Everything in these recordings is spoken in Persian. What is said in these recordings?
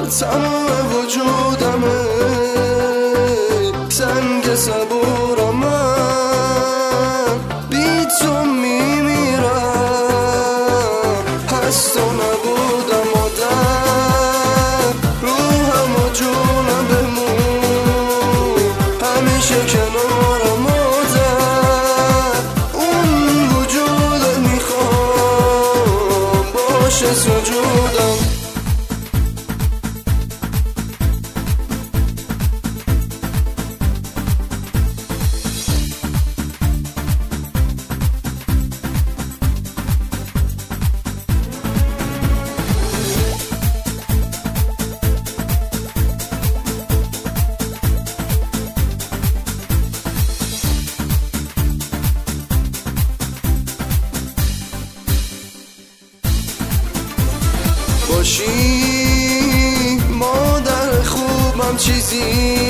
تمام وجودمه، سنگ صبورم، من بی تو میمیرم. هست و نبودم آدم، روحم و جونم بمون، همیشه کنارم آدم. اون وجودت میخوام باشه سجودم. باشی مادر خوبم، چیزی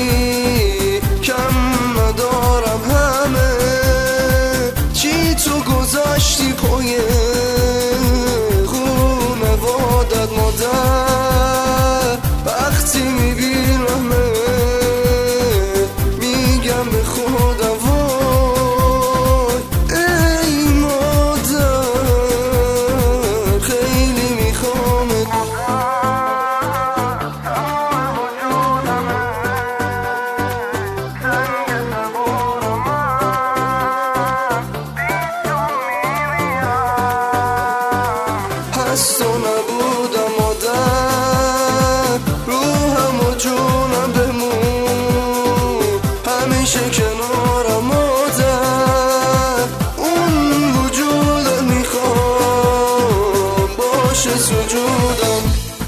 کم ندارم، همه چی تو گذاشتی پای خونوادت مادر. وقتی میبینم میگم به خودم وای ای مادر، خیلی میخوام هست و نبودم آدم، روحم و جونم بمون، همیشه کنارم آدم. اون وجودت میخوام باشه سجودم.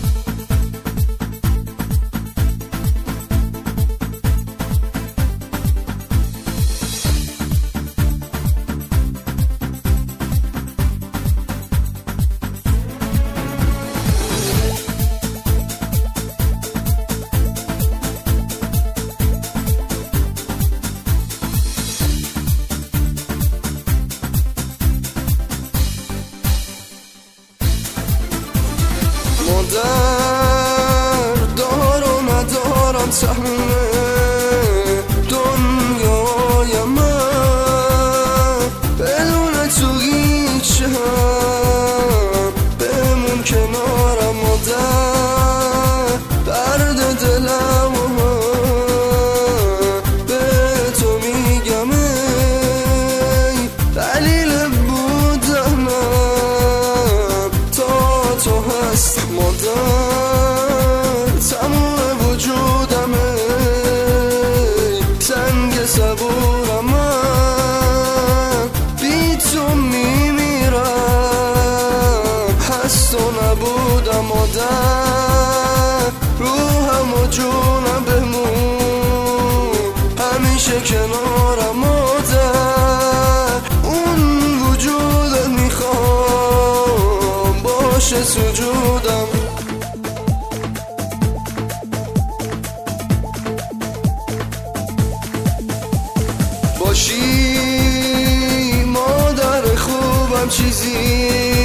مادر دار و ندارم، تموم دنیای من بدون تو هیچ، هم بمون کنارم مادر. درد دلم و من به تو میگم، ای دلیل بودنم تا تو هست مادر. تمام وجودمه، سنگ صبورم، من بی تو میمیرم. هست و نبودم مادر، روحم و جونم بمون، همیشه کنارم مادر. اون وجودت میخوام باشه سجودم. باشی مادر خوبم، چیزی